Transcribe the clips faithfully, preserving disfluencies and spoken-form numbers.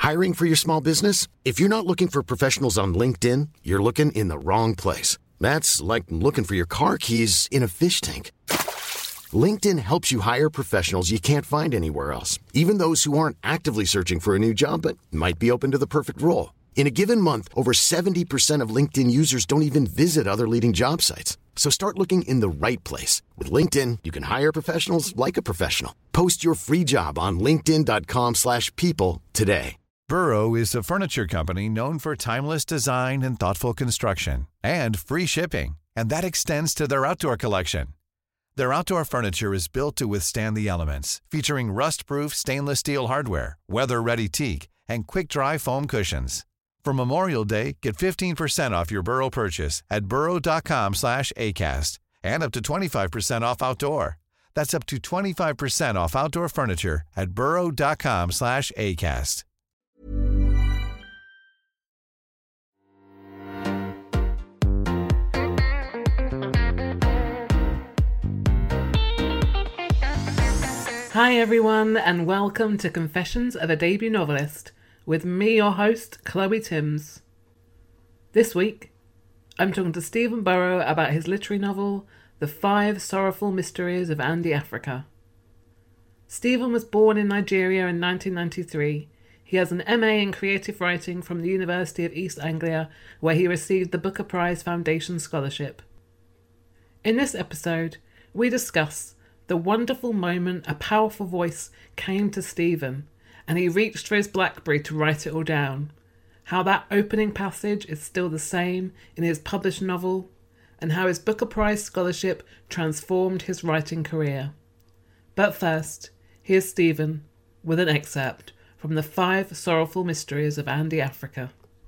Hiring for your small business? If you're not looking for professionals on LinkedIn, you're looking in the wrong place. That's like looking for your car keys in a fish tank. LinkedIn helps you hire professionals you can't find anywhere else, even those who aren't actively searching for a new job but might be open to the perfect role. In a given month, over seventy percent of LinkedIn users don't even visit other leading job sites. So start looking in the right place. With LinkedIn, you can hire professionals like a professional. Post your free job on linkedin.com slash people today. Burrow is a furniture company known for timeless design and thoughtful construction and free shipping, and that extends to their outdoor collection. Their outdoor furniture is built to withstand the elements, featuring rust-proof stainless steel hardware, weather-ready teak, and quick-dry foam cushions. For Memorial Day, get fifteen percent off your Burrow purchase at burrow.com slash ACAST and up to twenty-five percent off outdoor. That's up to twenty-five percent off outdoor furniture at burrow.com slash ACAST. Hi everyone, and welcome to Confessions of a Debut Novelist, with me, your host, Chloe Timms. This week, I'm talking to Stephen Burrow about his literary novel, The Five Sorrowful Mysteries of Andy Africa. Stephen was born in Nigeria in nineteen ninety-three. He has an M A in creative writing from the University of East Anglia, where he received the Booker Prize Foundation Scholarship. In this episode, we discuss the wonderful moment a powerful voice came to Stephen, and he reached for his BlackBerry to write it all down. How that opening passage is still the same in his published novel, and how his Booker Prize scholarship transformed his writing career. But first, here's Stephen with an excerpt from The Five Sorrowful Mysteries of Andy Africa.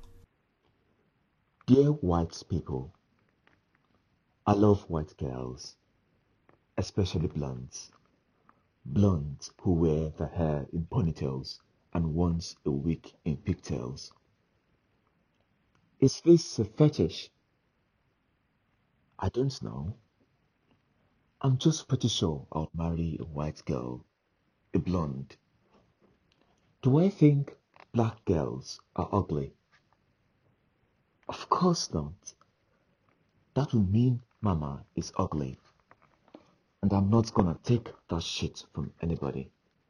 Dear white people, I love white girls, especially blondes. Blondes who wear their hair in ponytails and once a week in pigtails. Is this a fetish? I don't know. I'm just pretty sure I'll marry a white girl, a blonde. Do I think black girls are ugly? Of course not. That would mean Mama is ugly. And I'm not gonna take that shit from anybody.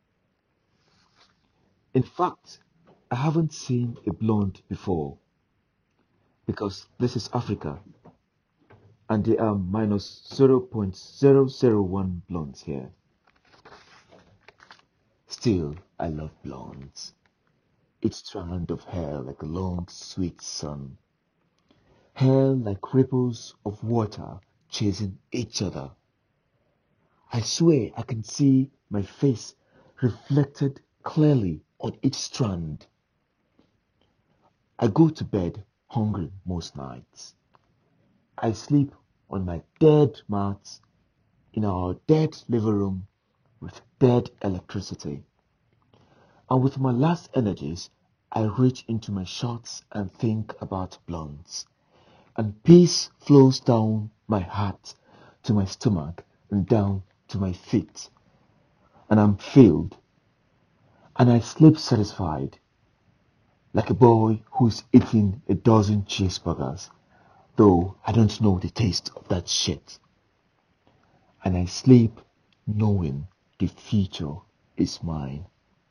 In fact, I haven't seen a blonde before, because this is Africa, and there are minus zero point zero zero one blondes here. Still, I love blondes. Each strand of hair like a long, sweet sun. Hair like ripples of water chasing each other. I swear I can see my face reflected clearly on each strand. I go to bed hungry most nights. I sleep on my dead mats in our dead living room with dead electricity. And with my last energies, I reach into my shorts and think about blondes. And peace flows down my heart to my stomach and down to my feet, and I'm filled, and I sleep satisfied, like a boy who's eating a dozen cheeseburgers, though I don't know the taste of that shit. And I sleep knowing the future is mine.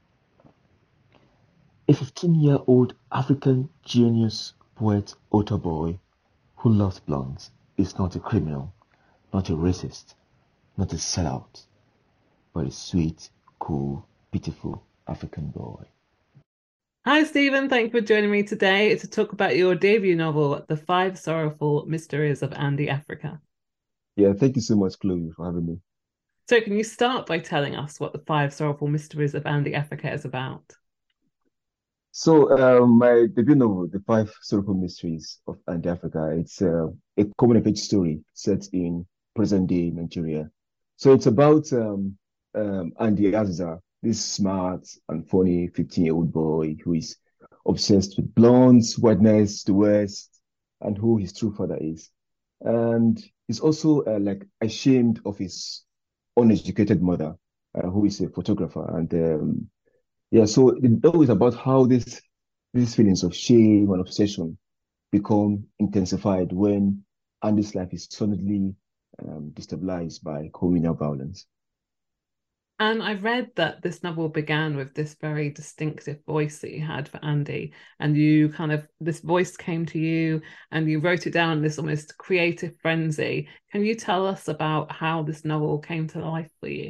A fifteen-year-old African genius poet author boy who loves blondes is not a criminal, not a racist, not a sellout, but a sweet, cool, beautiful African boy. Hi Stephen, thank you for joining me today to talk about your debut novel, The Five Sorrowful Mysteries of Andy Africa. Yeah, thank you so much, Chloe, for having me. So can you start by telling us what The Five Sorrowful Mysteries of Andy Africa is about? So, um, my debut novel, The Five Sorrowful Mysteries of Andy Africa, it's uh, a coming-of-age story set in present-day Nigeria. So it's about um, um, Andy Aziza, this smart and funny fifteen-year-old boy who is obsessed with blondes, whiteness, the West, and who his true father is. And he's also uh, like ashamed of his uneducated mother, uh, who is a photographer. And um, Yeah, so the novel is about how this these feelings of shame and obsession become intensified when Andy's life is suddenly um, destabilized by communal violence. And I read that this novel began with this very distinctive voice that you had for Andy, and you kind of this voice came to you and you wrote it down in this almost creative frenzy. Can you tell us about how this novel came to life for you?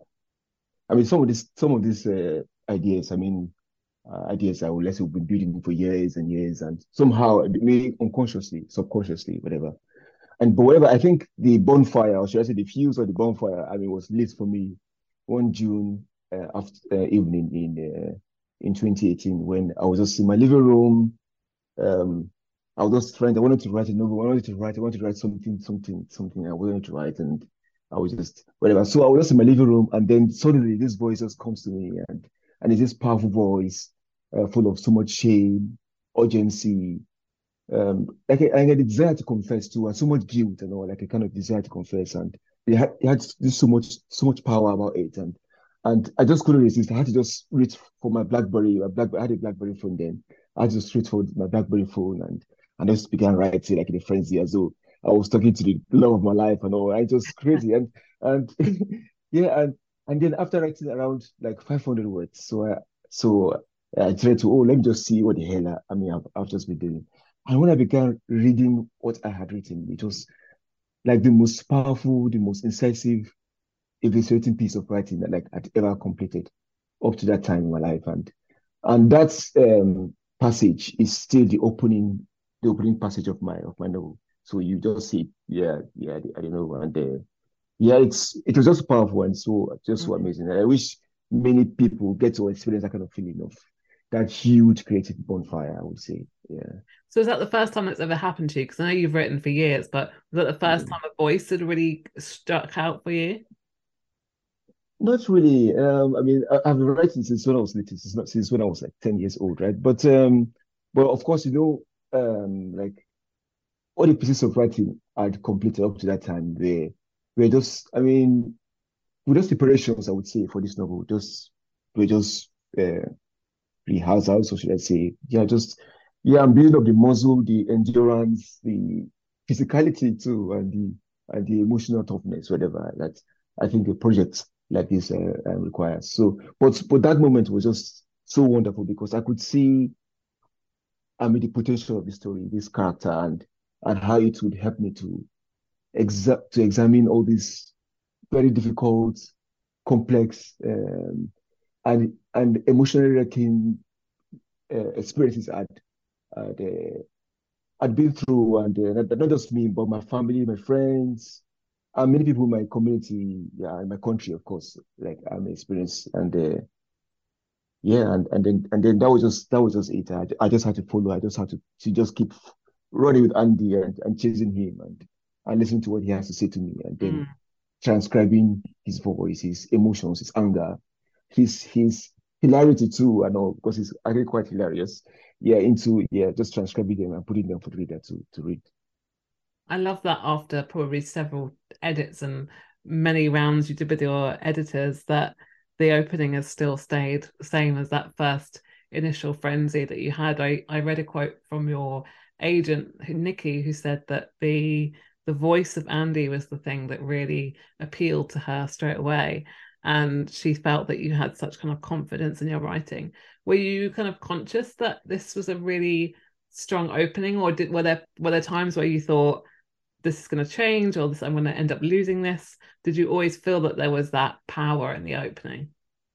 I mean, some of this, some of these uh, ideas, I mean, uh, ideas I would let's say we've been building for years and years, and somehow, maybe unconsciously, subconsciously, whatever. And but whatever, I think the bonfire, or should I say, the fuse of the bonfire, I mean, was lit for me one June uh, after uh, evening in uh, in twenty eighteen when I was just in my living room. Um, I was just trying. I wanted to write a novel. I wanted to write. I wanted to write something, something, something. I wanted to write, and I was just whatever. So I was just in my living room, and then suddenly this voice just comes to me, and and it's this powerful voice, uh, full of so much shame, urgency, um, like a, and a desire to confess too, and so much guilt and all, like a kind of desire to confess, and it had, it had this so much, so much power about it, and and I just couldn't resist. I had to just reach for my BlackBerry. My Black, I had a BlackBerry phone then. I had to just reach for my BlackBerry phone and and just began writing like in a frenzy as though I was talking to the love of my life and all. I just crazy and and yeah and and then after writing around like five hundred words, so I so I tried to oh let me just see what the hell I, I mean I've, I've just been doing. And when I began reading what I had written, it was like the most powerful, the most incisive, eviscerating piece of writing that like I'd ever completed up to that time in my life. And and that um, passage is still the opening, the opening passage of my of my novel. So you just see, yeah, yeah, I don't know, and uh, yeah, it's it was just powerful and so just so Mhm. amazing. And I wish many people get to experience that kind of feeling of that huge creative bonfire. I would say, yeah. So is that the first time that's ever happened to you? Because I know you've written for years, but was that the first Mm. time a voice had really struck out for you? Not really. Um, I mean, I, I've been writing since when I was little, since, not, since when I was like ten years old, right? But um, but of course, you know, um, like all the pieces of writing I'd completed up to that time, they were just, I mean, with just preparations, I would say, for this novel, just were just uh, rehearsals, or should I say, yeah, just yeah, I'm building up the muscle, the endurance, the physicality too, and the and the emotional toughness, whatever that I think a project like this uh, uh, requires. So, but but that moment was just so wonderful because I could see, I mean, the potential of the story, this character, and and how it would help me to exa to examine all these very difficult, complex, um, and and emotionally wrecking uh, experiences I'd, I'd, uh, I'd been through, and uh, not, not just me, but my family, my friends, and many people in my community, yeah, in my country, of course, like I'm experienced, and uh, yeah, and and then and then that was just that was just it. I, I just had to follow. I just had to to just keep running with Andy and, and chasing him and and listening to what he has to say to me, and then Mm. transcribing his voice, his emotions, his anger, his his hilarity too, and all because he's actually quite hilarious. Yeah, into yeah, just transcribing them and putting them for the reader to to read. I love that after probably several edits and many rounds you did with your editors, that the opening has still stayed the same as that first initial frenzy that you had. I, I read a quote from your agent, who- Nikki, who said that the the voice of Andy was the thing that really appealed to her straight away. And she felt that you had such kind of confidence in your writing. Were you kind of conscious that this was a really strong opening, or did were there were there times where you thought this is going to change or this I'm going to end up losing this? Did you always feel that there was that power in the opening?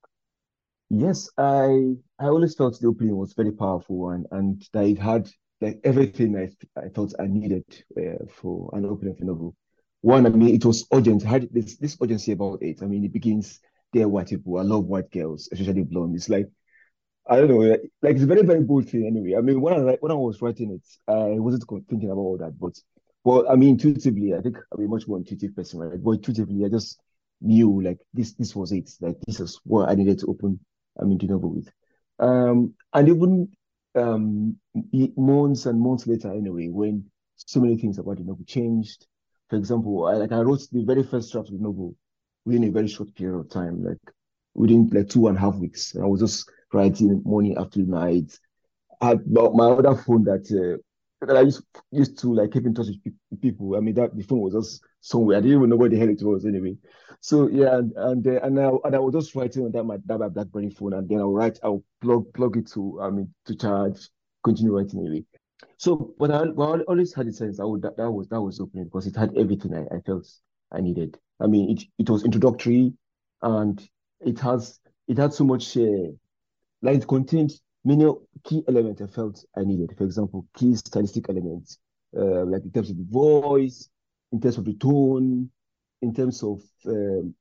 Yes, I I always felt the opening was very powerful and and that it had like everything I I thought I needed uh, for an opening of a novel. One, I mean, it was urgent. It had this this urgency about it. I mean, it begins there, white people. I love white girls, especially blonde. It's like I don't know, like like, it's a very very bold thing anyway. I mean, when I write- when I was writing it, I wasn't con- thinking about all that, but well, I mean, intuitively, I think I'm a much more intuitive person, right? But intuitively, I just knew like this this was it. Like this is what I needed to open. I mean, the novel with. Um, and even um e- months and months later, anyway, when so many things about the novel changed. For example, I like I wrote the very first draft of the novel within a very short period of time, like within like two and a half weeks. I was just writing morning, afternoon, night. I had my, my other phone that uh, that I used used to like keep in touch with pe- people. I mean, that the phone was just somewhere. I didn't even know where the hell it was anyway. So yeah, and and uh, and, I, and I was just writing on that my that my BlackBerry phone, and then I'll write, I'll plug plug it to I mean to charge, continue writing anyway. So, but I, but I always had a sense that would, that, that was that was opening because it had everything I, I felt I needed. I mean, it it was introductory, and it has it had so much uh, like it contained many key elements I felt I needed. For example, key stylistic elements, uh, like in terms of the voice, in terms of the tone, in terms of um,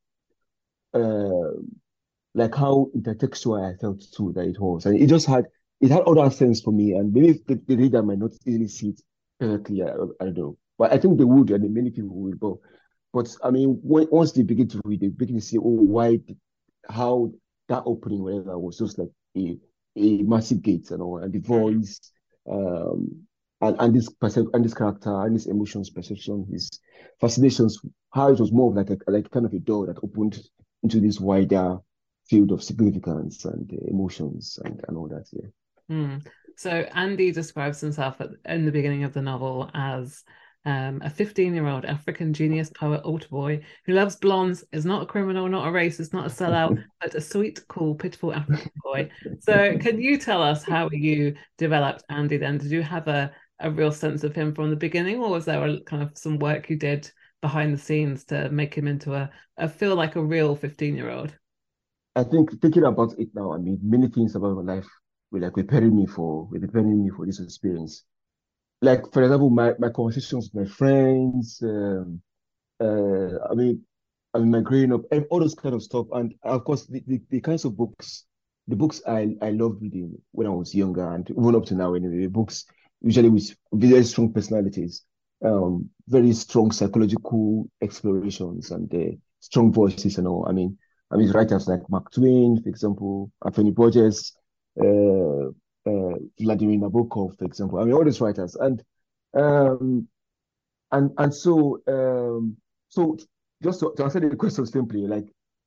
uh, like how intertextual I felt too that it was. And it just had it had other sense for me. And maybe the, the reader might not easily see it perfectly. I, I don't know. But I think they would, and many people will. But but I mean, when, once they begin to read, they begin to see, oh, why, did- how that opening, whatever, was just like a a massive gate and all, and the Mm. voice, um, and and this percep and this character and his emotions, perception, his fascinations, how it was more of like a like kind of a door that opened into this wider field of significance and uh, emotions and, and all that. Yeah. Mm. So Andy describes himself at, in the beginning of the novel as um, a fifteen-year-old African genius poet altar boy who loves blondes, is not a criminal, not a racist, not a sellout, but a sweet, cool, pitiful African boy. So can you tell us how you developed Andy then? Did you have a, a real sense of him from the beginning, or was there a, kind of some work you did behind the scenes to make him into a, a feel like a real fifteen-year-old? I think thinking about it now, I mean, many things about my life were like preparing me for were preparing me for this experience. Like for example, my, my conversations with my friends, um, uh, I mean, I mean, my growing up, and all those kind of stuff, and of course, the, the, the kinds of books, the books I I loved reading when I was younger, and even up to now, anyway, books usually with very strong personalities, um, very strong psychological explorations, and uh, strong voices and all. I mean, I mean, writers like Mark Twain, for example, Anthony Burgess, uh, uh, Vladimir Nabokov, for example. I mean, all these writers, and um, and and so um, so just to, to answer the question simply, like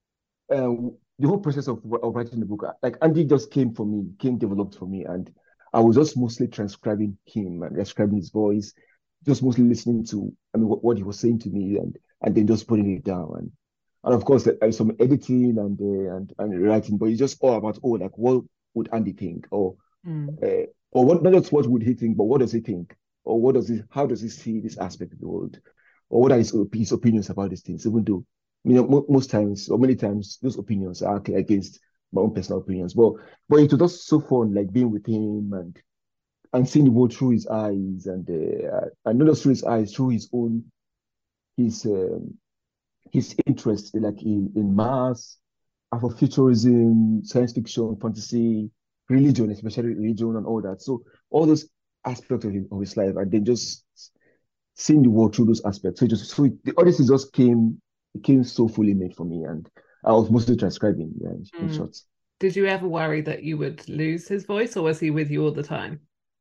um, the whole process of, of writing the book, like Andy just came for me, came developed for me, and I was just mostly transcribing him and transcribing his voice, just mostly listening to, I mean, what, what he was saying to me, and and then just putting it down, and and of course there's some editing and uh, and and writing, but it's just all about, oh, like what would Andy think, or Mm. uh, or what, not just what would he think, but what does he think, or what does he, how does he see this aspect of the world, or what are his, his opinions about these things, even though, you know, mo- most times or many times those opinions are actually against my own personal opinions. But but it was just so fun, like being with him and and seeing the world through his eyes, and uh, and not just through his eyes, through his own his um, his interest, like in in Mars, Afrofuturism, science fiction, fantasy, religion, especially religion and all that. So all those aspects of his, of his life, and then just seeing the world through those aspects. So just so the odyssey just came it came so fully made for me, and I was mostly transcribing. Yeah, in, in Mm. short. Did you ever worry that you would lose his voice, or was he with you all the time?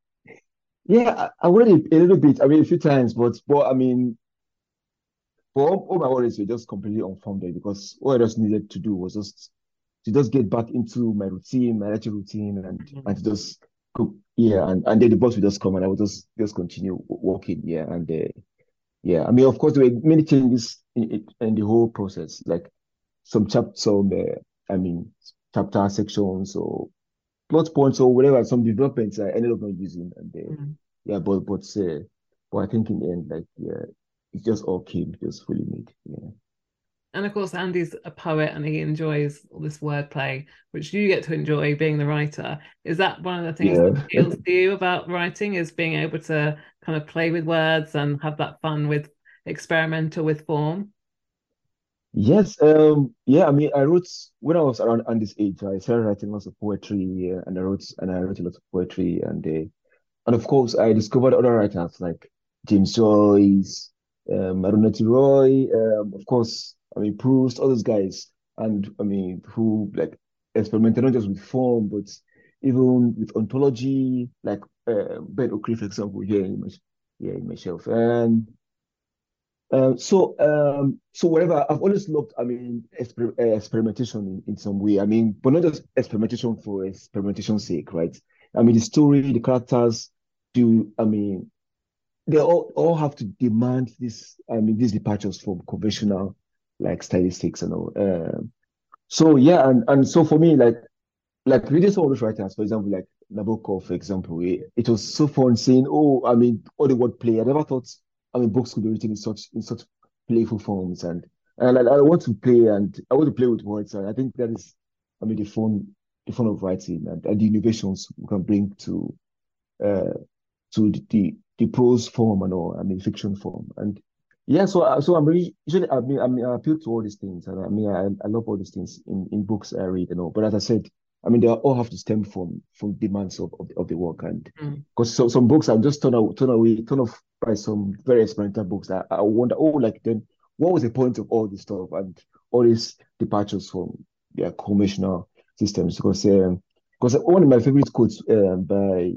Yeah, I, I worried a little bit. I mean, a few times, but but I mean, but all, all my worries were just completely unfounded because all I just needed to do was just to just get back into my routine, my writing routine, and and to just cook. Yeah, and and then the boss would just come, and I would just just continue working. Yeah, and uh, yeah, I mean, of course, there were many changes in, in, in the whole process, like some chap, some uh, I mean, chapter sections or plot points or whatever. Some developments I ended up not using, and uh, Mm. yeah, but but uh, but I think in the end, like yeah, it just all came just fully made. Yeah, And of course, Andy's a poet and he enjoys all this wordplay, which you get to enjoy being the writer. Is that one of the things that yeah. appeals to you about writing, is being able to kind of play with words and have that fun with experimental with form? Yes, um, yeah. I mean, I wrote when I was around on this age. I started writing lots of poetry, yeah, and I wrote and I wrote a lot of poetry, and uh, and of course, I discovered other writers like James Joyce, um, Arundhati Roy, um, of course, I mean Proust, all those guys, and I mean who like experimented not just with form but even with ontology, like uh, Ben Okri, for example, here in my here in my shelf, and Um, so, um, so whatever, I've always loved, I mean, exper uh, experimentation in, in some way. I mean, but not just experimentation for experimentation's sake, right? I mean, the story, the characters do, I mean, they all, all have to demand this, I mean, these departures from conventional, like, stylistics and all. Um, so, yeah, and, and so for me, like, like reading some of those writers, for example, like Nabokov, for example, it, it was so fun saying, oh, I mean, all the wordplay. I never thought, I mean, books could be written in such in such playful forms, and and I, I want to play and I want to play with words, and I think that is, I mean, the fun the fun of writing and, and the innovations we can bring to uh to the, the the prose form and all, I mean, fiction form, and yeah, so uh, so I'm really usually I mean I mean I appeal to all these things, and I mean I, I love all these things in in books I read and all. But as I said, I mean they all have to stem from from demands of of, of the work, and Mm. because so, some books are just turn out turn away turn off by some very experimental books that I wonder, oh, like then what was the point of all this stuff and all these departures from their conventional systems? Because um, because one of my favorite quotes um, by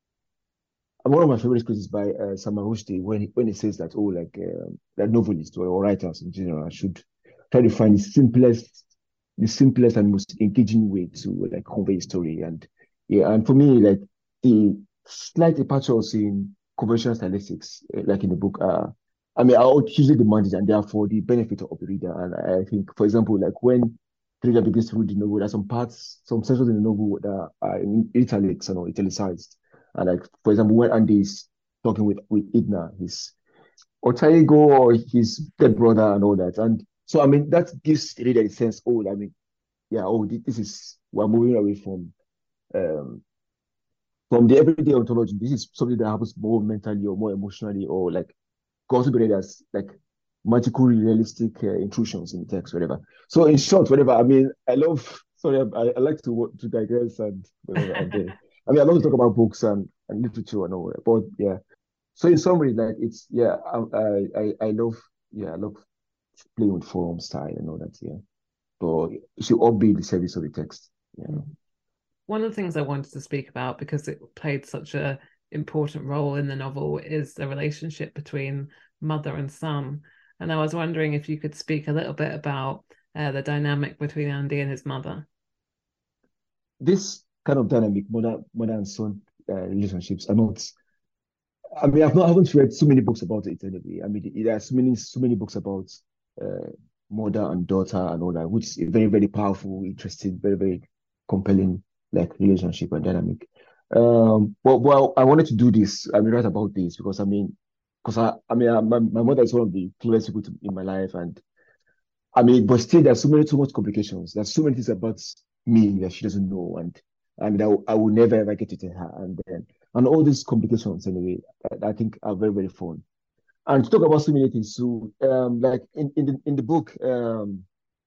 and one of my favorite quotes is by uh, Salman Rushdie when he, when he says that, oh, like um that novelists or, or writers in general should try to find the simplest the simplest and most engaging way to like convey a story. And yeah, and for me, like the slight departures in conventional stylistics, uh, like in the book, uh, I mean, I would hugely demand it, and therefore the benefit of the reader. And I think, for example, like when the reader begins to read the novel, there are some parts, some sections in the novel that are in italics and or italicized. And like, for example, when Andy is talking with with Idna, his alter ego or his dead brother and all that. And so, I mean, that gives the reader a sense, oh, I mean, yeah, oh, this is, we're moving away from um from the everyday ontology. This is something that happens more mentally or more emotionally, or like could also be read as like magical realistic uh, intrusions in the text, whatever. So in short, whatever, I mean, I love, sorry, I, I like to to digress and whatever. And uh, I mean, I love to talk about books and, and literature and all that. But yeah, so in summary, like it's, yeah, I, I, I love, yeah, I love playing with form, style and all that, yeah. But it should all be in the service of the text. Yeah. One of the things I wanted to speak about, because it played such a important role in the novel, is the relationship between mother and son. And I was wondering if you could speak a little bit about uh, the dynamic between Andy and his mother. This kind of dynamic, mother, mother and son uh, relationships are not, I mean, I've not, I haven't read so many books about it anyway. I mean, there are so many, so many books about uh, mother and daughter and all that, which is a very, very powerful, interesting, very, very compelling, like relationship and dynamic. Um, but well, I wanted to do this. I mean, write about this because I mean, because I, I mean, I, my, my mother is one of the closest people to, in my life, and I mean, but still, there's so many, too much complications. There's so many things about me that she doesn't know, and and I, will- I will never ever get it to her. And then, and all these complications anyway, I, I think are very, very fun. And to talk about so many things, so um, like in in the in the book, um,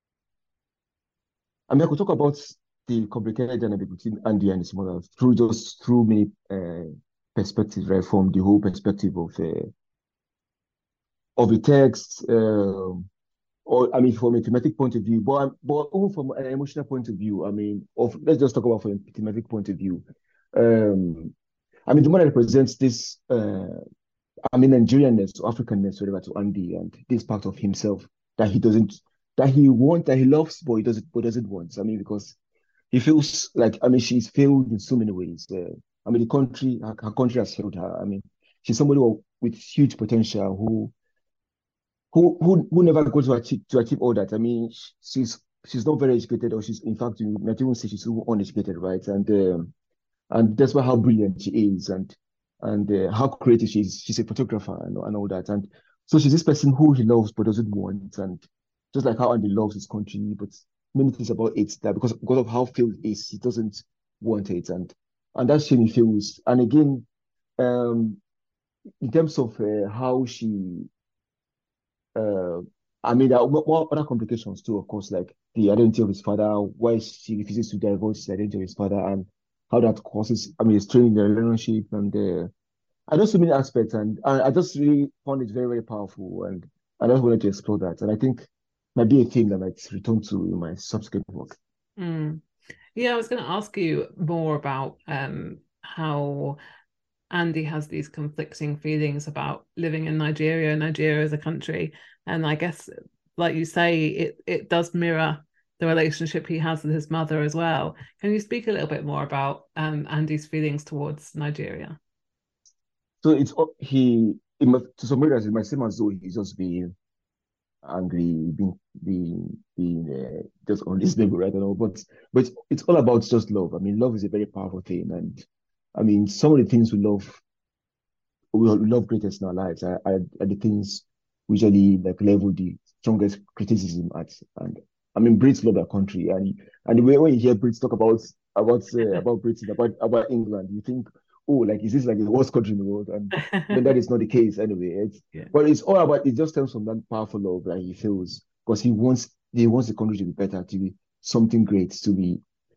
I mean, I could talk about the complicated dynamic between Andy and his mother through just through many uh, perspectives, right? From the whole perspective of uh, of the text, um, or I mean, from a thematic point of view, but um, but even from an emotional point of view, I mean, of let's just talk about from a thematic point of view. Um, I mean, the mother represents this, uh, I mean, Nigerianness or Africanness, whatever, to Andy, and this part of himself that he doesn't, that he wants, that he loves, but he doesn't, but doesn't want. I mean, because he feels like, I mean, she's failed in so many ways. Uh, I mean, the country, her, her country has failed her. I mean, she's somebody who, with huge potential who who who who never goes to achieve to achieve all that. I mean, she's she's not very educated, or she's in fact you might even say she's uneducated, right? And um, and that's why how brilliant she is, and and uh, how creative she is. She's a photographer and, and all that, and so she's this person who he loves but doesn't want, and just like how Andy loves his country, but many things about it that because because of how failed it is, he doesn't want it, and and that's shame he feels. And again, um, in terms of uh, how she uh, I mean, there are more other complications too, of course, like the identity of his father, why she refuses to divulge the identity of his father, and how that causes, I mean, straining the relationship, and uh, I know so many aspects, and, and I just really found it very, very powerful, and I just wanted to explore that, and I think might be a theme that I might return to in my subsequent work. Mm. Yeah, I was going to ask you more about um, how Andy has these conflicting feelings about living in Nigeria, Nigeria as a country. And I guess, like you say, it, it does mirror the relationship he has with his mother as well. Can you speak a little bit more about um, Andy's feelings towards Nigeria? So it's he, it must, to some areas, it might seem as though he's just being angry, being being being uh, just unreasonable, right? I know, but but it's all about just love. I mean, love is a very powerful thing, and I mean, some of the things we love, we love greatest in our lives are, are, are the things we usually like level the strongest criticism at. And I mean, Brits love their country, and and the way when you hear Brits talk about about uh, about Britain, about about England, you think, oh, like is this like the worst country in the world? And then that is not the case anyway. It's Yeah. but it's all about it just stems from that powerful love that he feels because he wants he wants the country to be better, to be something great, to be.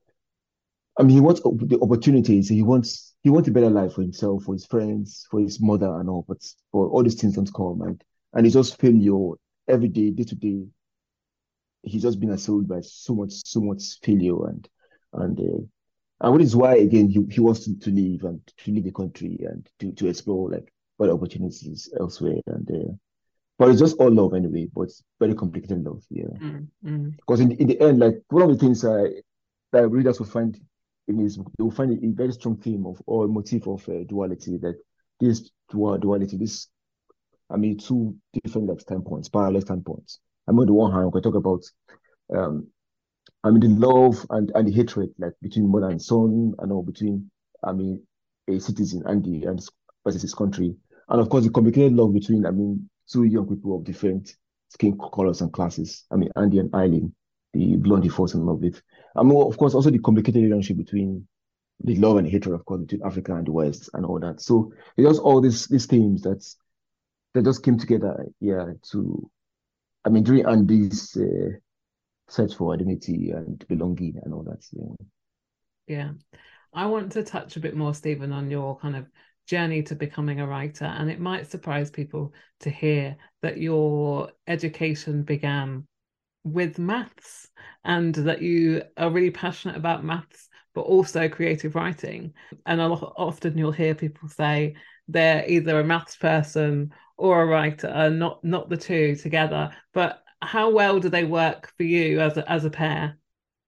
I mean, he wants the opportunities. He wants he wants a better life for himself, for his friends, for his mother, and all. But for all these things don't come, and and he just failure every day, day to day. He's just been assailed by so much, so much failure, and and uh, and which is why again he, he wants to, to leave and to leave the country and to, to explore like better opportunities elsewhere. And uh, but it's just all love anyway, but it's very complicated love, yeah. Mm, mm. Because in, in the end, like one of the things I that readers will find in his book, they will find a very strong theme of or motif of uh, duality, that this dual duality, this I mean two different like standpoints, parallel standpoints. I mean, on the one hand, we can talk about um I mean, the love and, and the hatred, like between mother and son, and all between, I mean, a citizen and the and versus his country, and of course the complicated love between, I mean, two young people of different skin colors and classes. I mean, Andy and Eileen, the blonde he falls in love with. I mean, of course, also the complicated relationship between the love and hatred, of course, between Africa and the West and all that. So it's just all these these themes that that just came together, yeah, to, I mean, during Andy's. Uh, search for identity and belonging and all that. Yeah. Yeah. I want to touch a bit more, Stephen, on your kind of journey to becoming a writer. And it might surprise people to hear that your education began with maths and that you are really passionate about maths, but also creative writing. And a lot, often you'll hear people say they're either a maths person or a writer, not not the two together. But how well do they work for you as a, as a pair?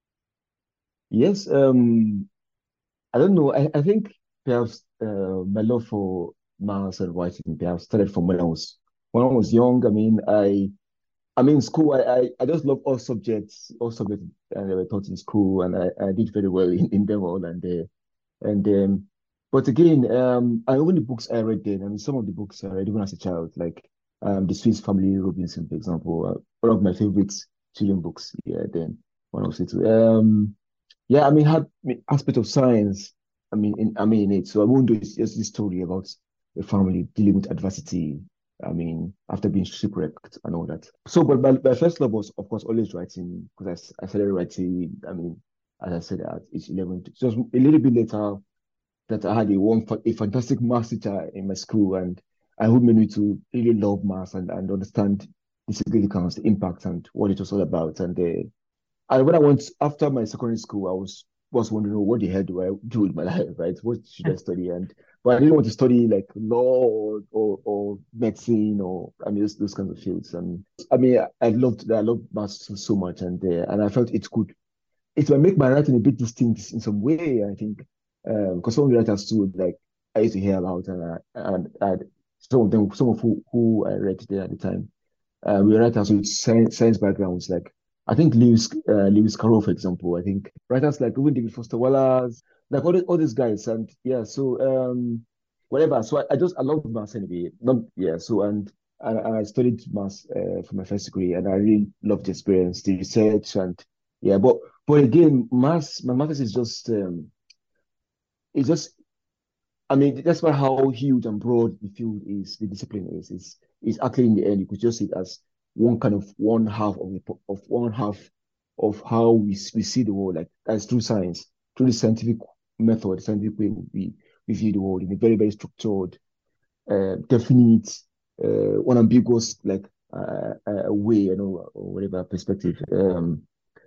Yes, um, I don't know. I, I think perhaps uh, my love for maths and writing perhaps started from when I was when I was young. I mean, I I mean, in school, I, I, I just love all subjects, all subjects uh, that were taught in school, and I, I did very well in, in them all. And uh, and um, but again, um, I even the books I read then. I mean, some of the books I read even as a child, like um, the Swiss Family Robinson, for example, uh, one of my favorite children books. Yeah, then one of it. Um, yeah, I mean, had I mean, aspect of science. I mean, in, I mean, in it. So I won't do it. Just this story about a family dealing with adversity. I mean, after being shipwrecked and all that. So, but my, my first love was, of course, always writing because I, I started writing. I mean, as I said, at age eleven. Just a little bit later, that I had a one a fantastic math teacher in my school, and I who made me to really love math and, and understand the significance, the impact, and what it was all about. And uh, and when I went after my secondary school, I was was wondering, oh, what the hell do I do with my life, right? What should I study? And but I didn't want to study like law or or, or medicine or I mean those, those kinds of fields. And I mean, I, I loved I loved math so, so much, and uh, and I felt it could it might make my writing a bit distinct in some way. I think uh, because some of the writers too, like I used to hear about, and I, and I, some of them, some of who who I read there at the time, uh, we were writers with science, science backgrounds, like. I think Lewis uh, Lewis Carroll, for example. I think writers like even David Foster Wallace, like all, the, all these guys, and yeah. So um, whatever. So I, I just I love maths anyway. Not yeah. So and and, and I studied maths uh, for my first degree, and I really loved the experience, the research, and yeah. But but again, maths, mathematics is just um, it's just. I mean, that's why how huge and broad the field is, the discipline is. Is is actually in the end, you could just see it as one kind of one half of the, of one half of how we, we see the world, like that's through science, through the scientific method, the scientific way we, we view the world in a very, very structured, uh, definite, uh, unambiguous like uh, uh, way, you know, or whatever perspective. Um,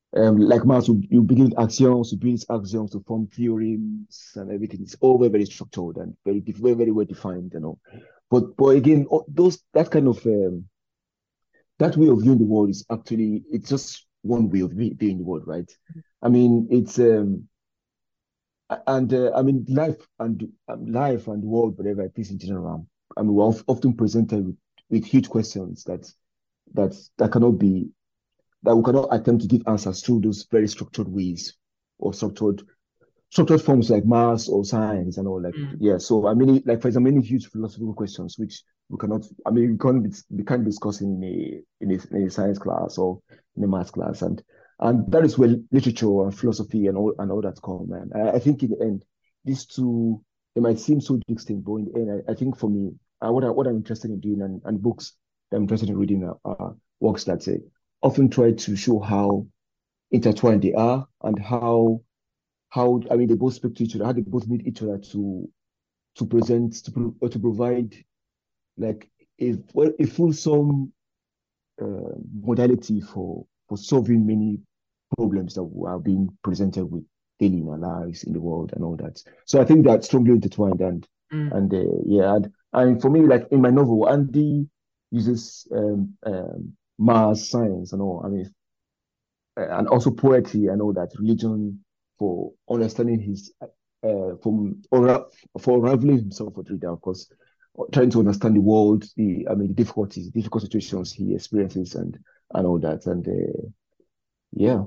Um, like maths, you, you begin with axioms, you build axioms to form theorems and everything. It's all very, very structured and very, very, very well defined, you know. But, but again, those that kind of um, that way of viewing the world is actually it's just one way of viewing the world, right? I mean, it's um, and uh, I mean life and um, life and the world, whatever it is in general. I mean, we're often presented with, with huge questions that that that cannot be that we cannot attempt to give answers through those very structured ways or structured structured forms like maths or science and all like mm. yeah. So I mean, like for example, many huge philosophical questions which we cannot. I mean, we can't we can't discuss in a in a, in a science class or in a maths class, and and that is where literature and philosophy and all and all that come. Man, I, I think in the end, these two they might seem so distinct, but in the end, I, I think for me, uh, what I, what I'm interested in doing and, and books that I'm interested in reading are, are works that say often try to show how intertwined they are and how how I mean they both speak to each other, how they both need each other to to present to pro, or to provide like a well, a fulsome uh, modality for for solving many problems that are being presented with daily in our lives in the world and all that. So I think that's strongly intertwined and mm. and uh, yeah and, and for me like in my novel Andy uses um, um, math, science and all. I mean, and also poetry and all that, religion for understanding his, uh, from or for unraveling himself for the reader, of course, trying to understand the world, the I mean, the difficulties, difficult situations he experiences and and all that, and uh, yeah.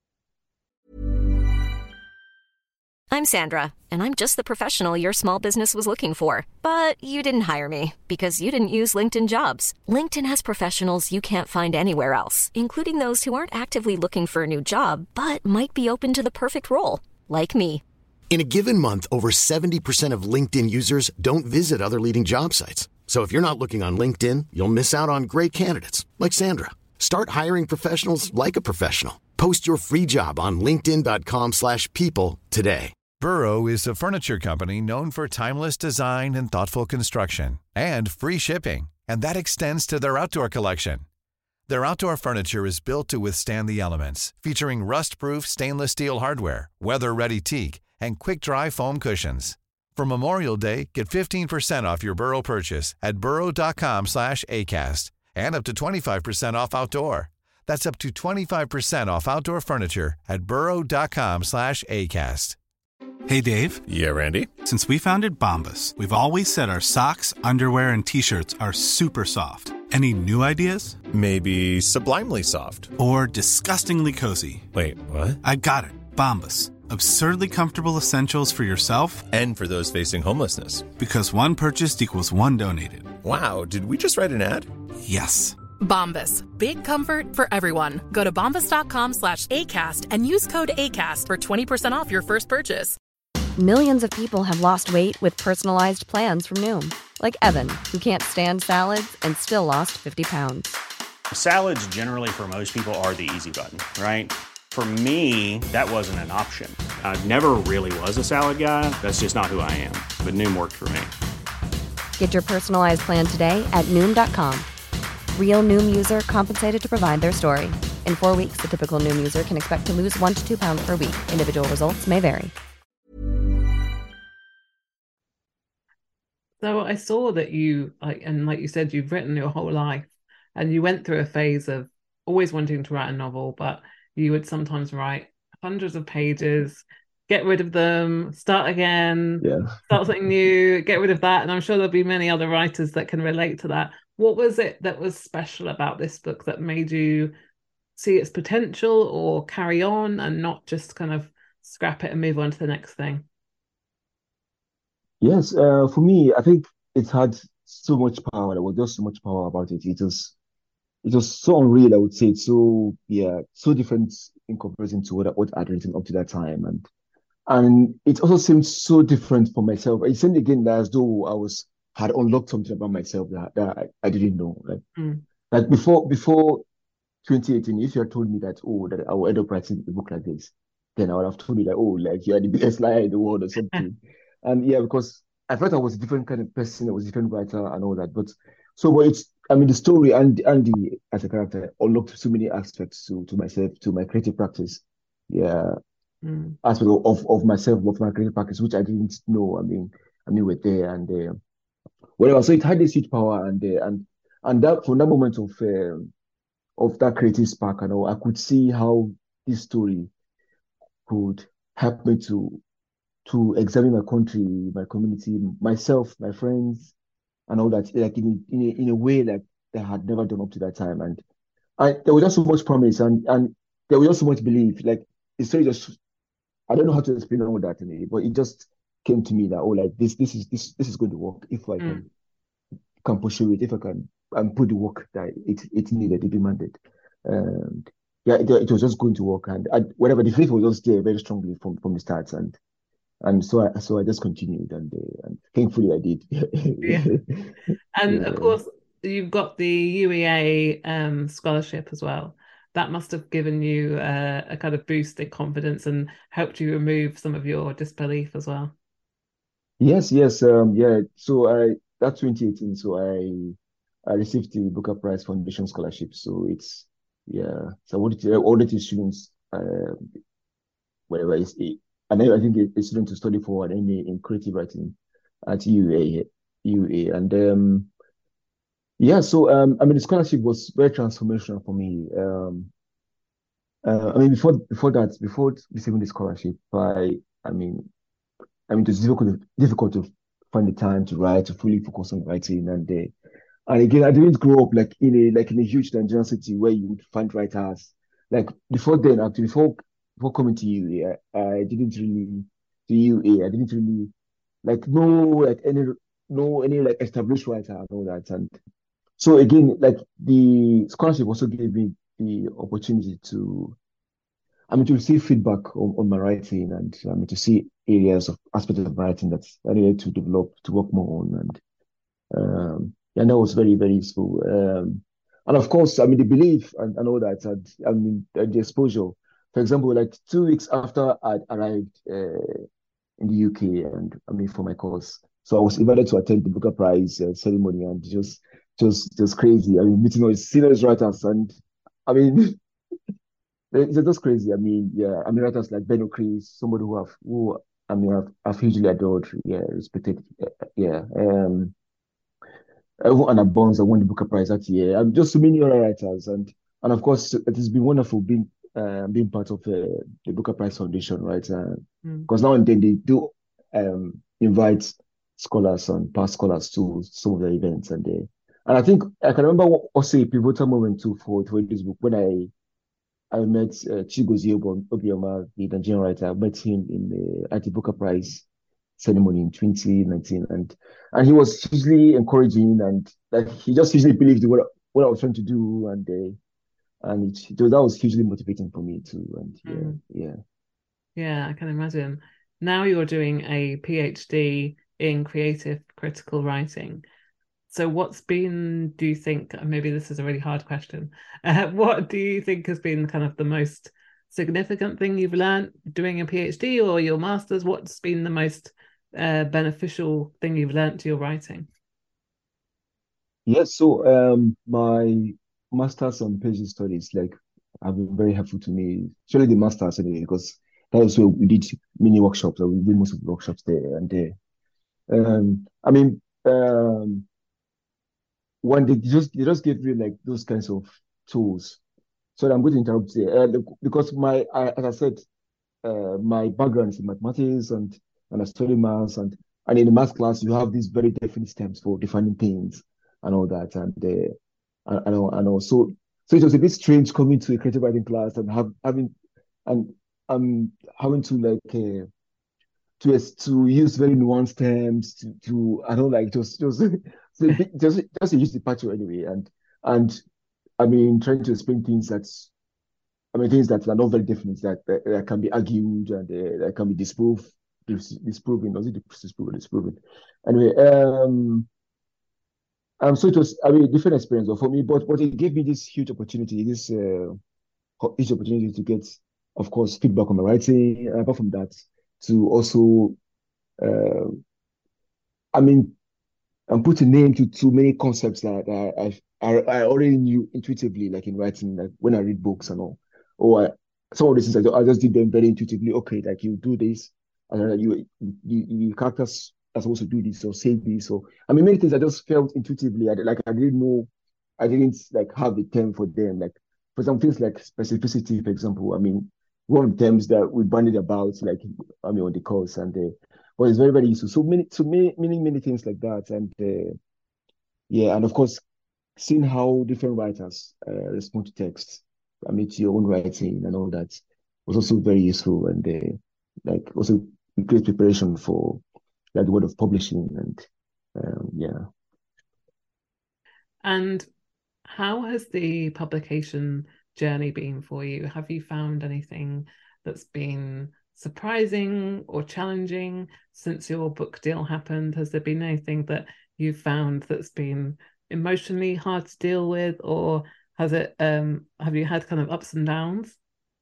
I'm Sandra, and I'm just the professional your small business was looking for. But you didn't hire me because you didn't use LinkedIn Jobs. LinkedIn has professionals you can't find anywhere else, including those who aren't actively looking for a new job, but might be open to the perfect role, like me. In a given month, over seventy percent of LinkedIn users don't visit other leading job sites. So if you're not looking on LinkedIn, you'll miss out on great candidates like Sandra. Start hiring professionals like a professional. Post your free job on linkedin dot com slash people today. Burrow is a furniture company known for timeless design and thoughtful construction and free shipping, and that extends to their outdoor collection. Their outdoor furniture is built to withstand the elements, featuring rust-proof stainless steel hardware, weather-ready teak, and quick-dry foam cushions. For Memorial Day, get fifteen percent off your Burrow purchase at burrow dot com slash acast and up to twenty-five percent off outdoor. That's up to twenty-five percent off outdoor furniture at burrow dot com slash acast. Hey, Dave. Yeah, Randy. Since we founded Bombas, we've always said our socks, underwear, and T-shirts are super soft. Any new ideas? Maybe sublimely soft. Or disgustingly cozy. Wait, what? I got it. Bombas. Absurdly comfortable essentials for yourself and for those facing homelessness. Because one purchased equals one donated. Wow, did we just write an ad? Yes. Bombas. Big comfort for everyone. Go to bombas dot com slash ACAST and use code ACAST for twenty percent off your first purchase. Millions of people have lost weight with personalized plans from Noom. Like Evan, who can't stand salads and still lost fifty pounds. Salads generally for most people are the easy button, right? For me, that wasn't an option. I never really was a salad guy. That's just not who I am. But Noom worked for me. Get your personalized plan today at Noom dot com. Real Noom user compensated to provide their story. In four weeks, the typical Noom user can expect to lose one to two pounds per week. Individual results may vary. So I saw that you, like, and like you said, you've written your whole life, and you went through a phase of always wanting to write a novel, but you would sometimes write hundreds of pages, get rid of them, start again, yeah. start something new, get rid of that. And I'm sure there'll be many other writers that can relate to that. What was it that was special about this book that made you see its potential or carry on and not just kind of scrap it and move on to the next thing? Yes, uh, for me, I think it had so much power. There was just so much power about it. It was, it was so unreal, I would say. So yeah, so different in comparison to what what I'd written up to that time, and and it also seemed so different for myself. It seemed again as though I was had unlocked something about myself that, that I, I didn't know. Like mm. like before before twenty eighteen, if you had told me that oh that I would end up writing a book like this, then I would have told you that oh like you are the biggest liar in the world or something. And yeah, because I felt I was a different kind of person, I was a different writer and all that. But So, but it's, I mean, the story and Andy as a character unlocked so many aspects to to myself, to my creative practice. Yeah, Mm. aspect of of myself, of my creative practice, which I didn't know. I mean, I mean, we're there and uh, whatever. So it had this huge power, and uh, and and that from that moment of um of that creative spark, and all, I could see how this story could help me to to examine my country, my community, myself, my friends, and all that, like in in a, in a way like that I had never done up to that time. And I there was just so much promise, and and there was just so much belief. Like the story just, I don't know how to explain all that to me, but it just came to me that, oh, like this this is this this is going to work if I Mm. can can pursue it, if I can and put the work that it it needed, it demanded. And yeah, it, it was just going to work. And I, whatever, the faith was just there very strongly from from the start. And and so I so I just continued, and uh, and thankfully I did. Yeah. And of Yeah. course, you've got the U E A um, scholarship as well. That must have given you uh, a kind of boost in confidence and helped you remove some of your disbelief as well. Yes, yes, um, yeah. So I that's twenty eighteen. So I I received the Booker Prize Foundation scholarship. So it's yeah. So I wanted to order to students, uh, whatever is it, and I, I think a, a student to study for an M A in creative writing at U A U A, and um yeah. So um I mean the scholarship was very transformational for me. Um, uh, I mean before before that before receiving the scholarship, I I mean I mean, it was difficult, difficult to find the time to write, to fully focus on writing. And uh, and again, I didn't grow up like in a like in a huge Nigerian city where you would find writers. Like before then, actually, before before coming to U A, I, I didn't really to U A, I didn't really like know like any know any like established writer and all that. And so again, like the scholarship also gave me the opportunity to I mean, to receive feedback on, on my writing, and I mean, to see areas of aspects of writing that I needed to develop, to work more on. And um, yeah, that was very, very useful. Um, and of course, I mean, the belief and, and all that, and I mean, the the exposure. For example, like two weeks after I'd arrived uh, in the U K, and I mean, for my course, so I was invited to attend the Booker Prize uh, ceremony, and just, just, just crazy. I mean, meeting all the senior writers, and I mean, it's just crazy. I mean, yeah, I mean, writers like Ben O'Crease, somebody who have, who I mean, I've, I've hugely adored, yeah, respected, uh, yeah. Um, even Anna Bonds, I won the Booker Prize that year, and just so many other writers, and and of course, it has been wonderful being uh, being part of uh, the Booker Prize Foundation, right? Because Mm. now and then they do um, invite scholars and past scholars to some of the events, and they, and I think I can remember also a pivotal moment too for for this book when I. I met uh, Chigozie Obi- Obioma, the Nigerian writer. I met him in the at the Booker Prize ceremony in twenty nineteen, and and he was hugely encouraging, and like he just hugely believed in what what I was trying to do, and uh, and it, it was, that was hugely motivating for me too. And yeah, Mm. yeah. Yeah, I can imagine. Now you're doing a PhD in creative critical writing. So what's been, do you think, and maybe this is a really hard question, uh, what do you think has been kind of the most significant thing you've learned doing a PhD or your master's? What's been the most uh, beneficial thing you've learned to your writing? Yes, so um, my master's and PhD studies like have been very helpful to me, especially the master's anyway, because that was where we did many workshops, and we did most of the workshops there. And there, um, I mean, um, one they just they just gave me like those kinds of tools. So I'm going to interrupt here uh, because my, I, as I said, uh, my background is in mathematics, and and I study maths, and and in the math class you have these very definite terms for defining things and all that, and uh, and, and, and also so it was a bit strange coming to a creative writing class and have having and um having to like uh, to to use very nuanced terms to to I don't like just just so a bit, just just a use departure anyway, and and I mean trying to explain things that's I mean, things that are not very definite that, that, that can be argued and uh, that can be disproved, dis disproven, was it disproven, disproven? Anyway, um, um, so it was, I mean, a different experience for me, but but it gave me this huge opportunity, this uh, huge opportunity to get, of course, feedback on my writing. And apart from that, to also, uh, I mean, and put a name to too many concepts that I, I I already knew intuitively, like in writing, like when I read books and all. Or I, some of these things I, I just did them very intuitively. Okay, like you do this, and then you you you characters are supposed to do this or say this. Or I mean, many things I just felt intuitively. I, like I didn't know, I didn't like have a term for them. Like for some things like specificity, for example. I mean, one of the terms that we bandied about, like I mean, on the course, and uh, well, it's very very useful. So many, so many many many things like that, and uh, yeah, and of course, seeing how different writers uh, respond to text, I mean, to your own writing and all that was also very useful, and uh, like also great preparation for like the word of publishing, and um, yeah. And how has the publication journey been for you? Have you found anything that's been surprising or challenging since your book deal happened? Has there been anything that you've found that's been emotionally hard to deal with, or has it um have you had kind of ups and downs?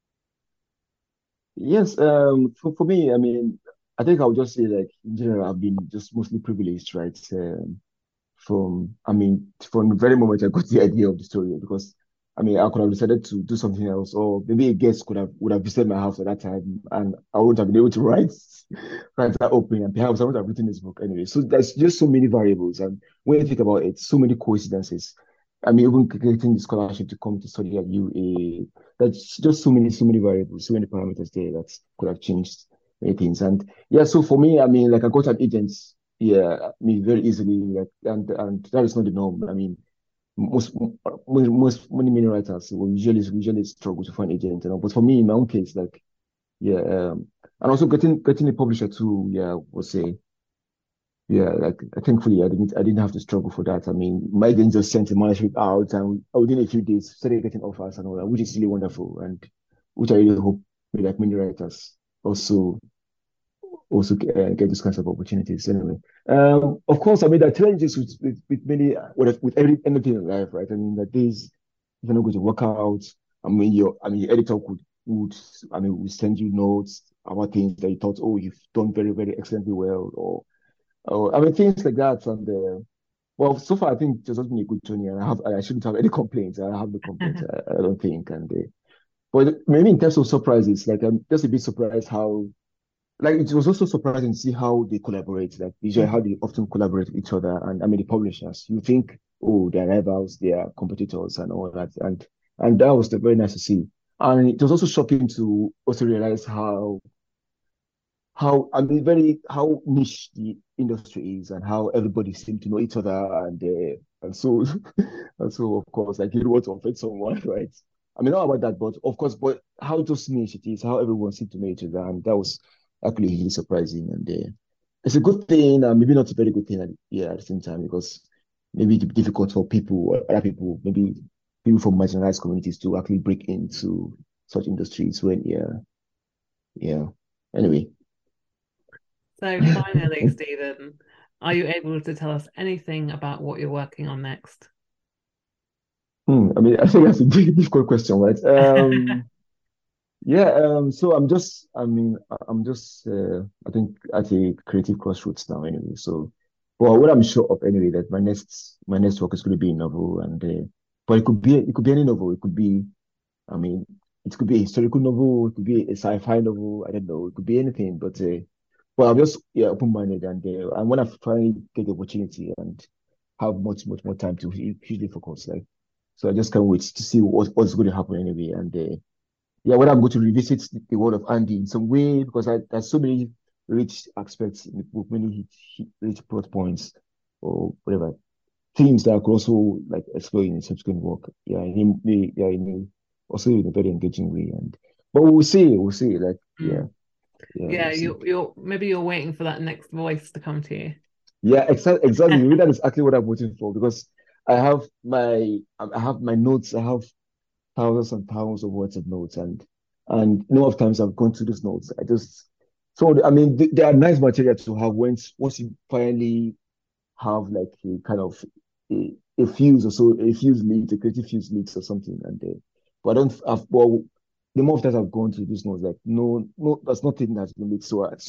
Yes, um, for, for me, I mean, I think I would just say like in general, I've been just mostly privileged, right? Um, from, I mean, from the very moment I got the idea of the story, because I mean, I could have decided to do something else, or maybe a guest could have would have visited my house at that time, and I wouldn't have been able to write write that opening, and perhaps I would have written this book anyway. So there's just so many variables, and when you think about it, so many coincidences. I mean, even getting the scholarship to come to study at U A, that's just so many, so many variables, so many parameters there that could have changed many things. And yeah, so for me, I mean, like I got an agent, yeah, I mean, very easily, like, and and that is not the norm. I mean, most most most many many writers will usually usually struggle to find agents, you know. But for me, in my own case, like, yeah, um, and also getting getting a publisher too, yeah, was a yeah, like thankfully I didn't I didn't have to struggle for that. I mean, my agent just sent a manuscript out, and within a few days started getting offers and all that, which is really wonderful, and which I really hope like many writers also also uh, get these kinds of opportunities. Anyway, um, of course, I mean there are challenges with with, with many with with every anything in life, right? I mean, that days if you're not going to work out. I mean, your I mean your editor could would I mean would send you notes about things that you thought, oh, you've done very very excellently well, or Oh, I mean things like that. And uh, well, so far I think it's just been a good journey, and I have I shouldn't have any complaints. I have no complaints. I, I don't think. And uh, but maybe in terms of surprises, like I'm just a bit surprised how, like it was also surprising to see how they collaborate. Like usually how they often collaborate with each other. And I mean the publishers. You think, oh, they're rivals, they are competitors, and all that. And and that was very nice to see. And it was also shocking to also realize how how I mean very how niche the industry is, and how everybody seems to know each other, and uh, and so and so of course like you don't want to offend someone, right? I mean not about that, but of course, but how just niche it is, how everyone seems to know each other, and that was actually really surprising, and uh, it's a good thing, and maybe not a very good thing at, yeah, at the same time, because maybe it's difficult for people, or other people, maybe people from marginalized communities to actually break into such industries when yeah yeah anyway. So finally, Stephen, are you able to tell us anything about what you're working on next? Hmm, I mean, I think that's a difficult question, right? Um, yeah, um, so I'm just, I mean, I'm just, uh, I think at a creative crossroads now, anyway. So, well, what I'm sure of anyway, that my next, my next work is going to be a novel, and uh, but it could be, it could be any novel. It could be, I mean, it could be a historical novel, it could be a sci-fi novel. I don't know, it could be anything, but. Uh, Well, I'm just yeah open-minded, and uh, and when I finally get the opportunity and have much much more time to hugely focus, like so I just can't wait to see what, what's going to happen anyway. And uh, yeah, when I'm going to revisit the world of Andy in some way, because I, there's so many rich aspects in the book, many rich plot points or whatever themes that I could also like explore in subsequent work. Yeah, in the yeah in also in a very engaging way. And but we'll see, we'll see. Like mm. yeah. Yeah, yeah you, you're maybe you're waiting for that next voice to come to you. Yeah, exactly. Exactly. That is exactly what I'm waiting for, because I have my I have my notes. I have thousands and thousands of words of notes, and and a lot of times I've gone through those notes. I just so I mean they, they are nice material to have once once you finally have like a kind of a, a fuse or so a fuse leads, a creative fuse leads or something, and uh, but I don't have well. The more of that I've gone through these notes, like no, no, that's nothing that's been made. So, so,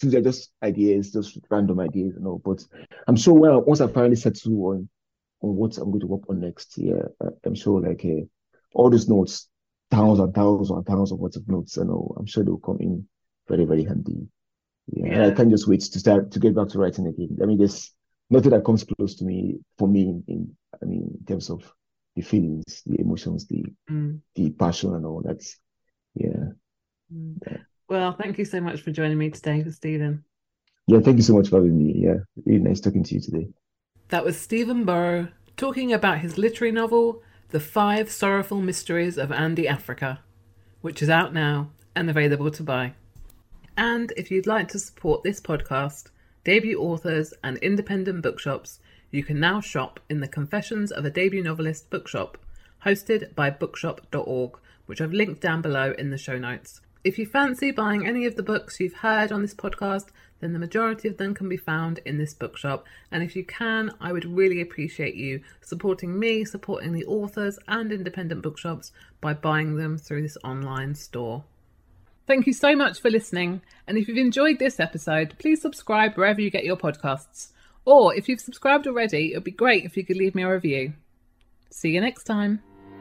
these are just ideas, just random ideas, you know. But I'm sure when I, once I finally settle on on what I'm going to work on next, yeah, I'm sure like uh, all those notes, thousands and thousands and thousands of words of notes, you know, I'm sure they'll come in very, very handy. Yeah, yeah. And I can't just wait to start to get back to writing again. I mean, there's nothing that comes close to me for me in, in I mean, in terms of the feelings, the emotions, the mm. the passion and all that. Yeah. Mm. yeah. Well, thank you so much for joining me today, Stephen. Yeah, thank you so much for having me. Yeah, really nice talking to you today. That was Stephen Burrow talking about his literary novel, The Five Sorrowful Mysteries of Andy Africa, which is out now and available to buy. And if you'd like to support this podcast, debut authors and independent bookshops, you can now shop in the Confessions of a Debut Novelist bookshop, hosted by bookshop dot org, which I've linked down below in the show notes. If you fancy buying any of the books you've heard on this podcast, then the majority of them can be found in this bookshop. And if you can, I would really appreciate you supporting me, supporting the authors and independent bookshops by buying them through this online store. Thank you so much for listening. And if you've enjoyed this episode, please subscribe wherever you get your podcasts. Or if you've subscribed already, it would be great if you could leave me a review. See you next time.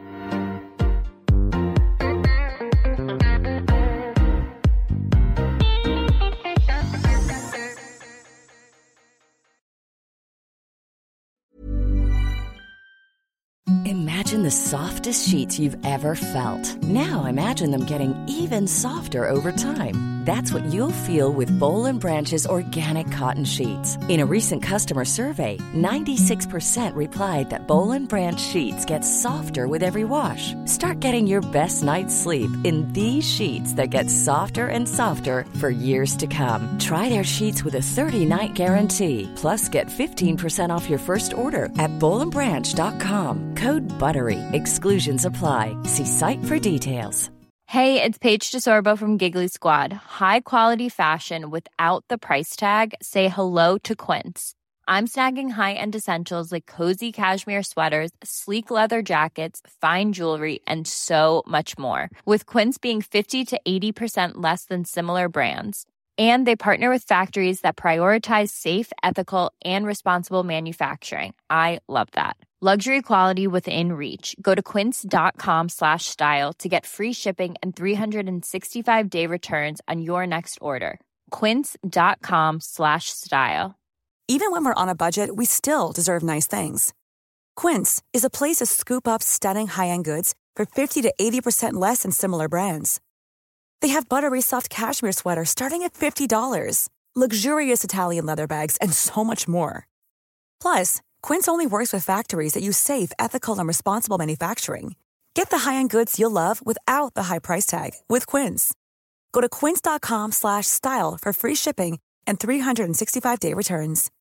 Imagine the softest sheets you've ever felt. Now imagine them getting even softer over time. That's what you'll feel with Boll and Branch's organic cotton sheets. In a recent customer survey, ninety-six percent replied that Boll and Branch sheets get softer with every wash. Start getting your best night's sleep in these sheets that get softer and softer for years to come. Try their sheets with a thirty-night guarantee. Plus, get fifteen percent off your first order at boll and branch dot com. Code BUTTERY. Exclusions apply. See site for details. Hey, it's Paige DeSorbo from Giggly Squad. High quality fashion without the price tag. Say hello to Quince. I'm snagging high-end essentials like cozy cashmere sweaters, sleek leather jackets, fine jewelry, and so much more. With Quince being fifty to eighty percent less than similar brands. And they partner with factories that prioritize safe, ethical, and responsible manufacturing. I love that. Luxury quality within reach. Go to quince.com slash style to get free shipping and three sixty-five day returns on your next order. Quince.com slash style. Even when we're on a budget, we still deserve nice things. Quince is a place to scoop up stunning high-end goods for fifty to eighty percent less than similar brands. They have buttery soft cashmere sweaters starting at fifty dollars, luxurious Italian leather bags, and so much more. Plus, Quince only works with factories that use safe, ethical, and responsible manufacturing. Get the high-end goods you'll love without the high price tag with Quince. Go to quince.com slash style for free shipping and three sixty-five day returns.